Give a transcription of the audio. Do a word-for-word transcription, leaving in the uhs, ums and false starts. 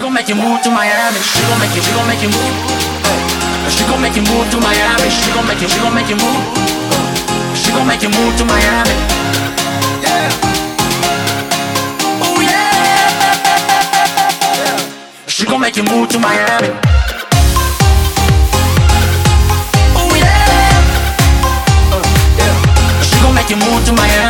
gon' make you move to Miami. She gon' make you, she gon' make you move. Hey. She gon' make you move to Miami. She gon' make you, she gon' make you move. She gon' make you move to Miami. Yeah. Oh yeah. Yeah. She gon' make you move to Miami. Oh yeah. Uh, yeah. She gon' make you move to Miami.